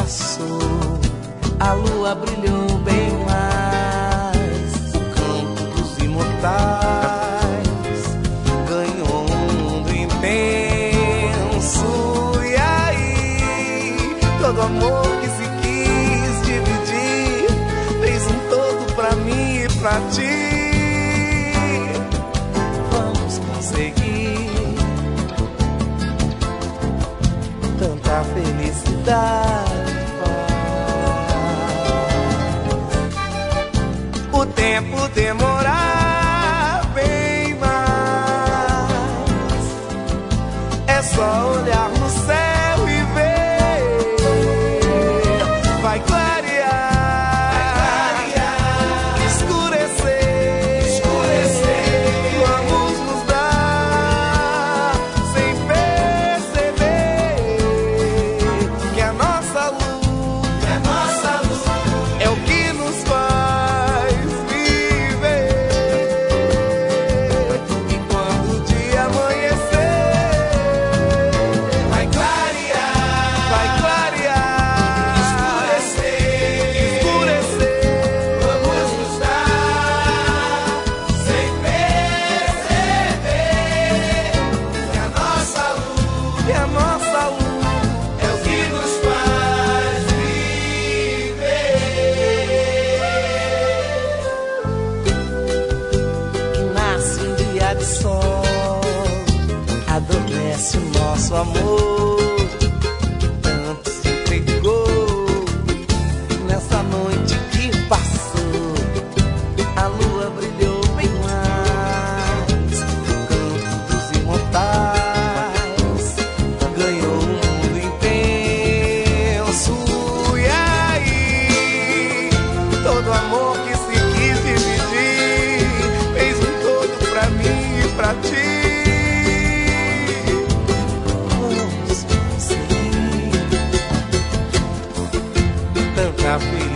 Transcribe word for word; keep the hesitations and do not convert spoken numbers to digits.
passou, a lua brilhou bem mais. O campo dos imortais ganhou um mundo intenso. E aí, todo amor que se quis dividir fez um todo pra mim e pra ti. Vamos conseguir tanta felicidade. O tempo demorar bem mais, é só olhar no céu e ver. Vai clarear, vai clarear, escurecer, escurecer. Vamos nos dar sem perceber que a nossa luz, que a nossa luz é o que nos faz. Adormece o nosso amor, tanto se entregou nessa noite que passou. A lua brilhou bem mais. O campo dos imortais ganhou um mundo intenso. E aí, todo amor que se quis dividir fez um todo pra mim e pra ti. Happy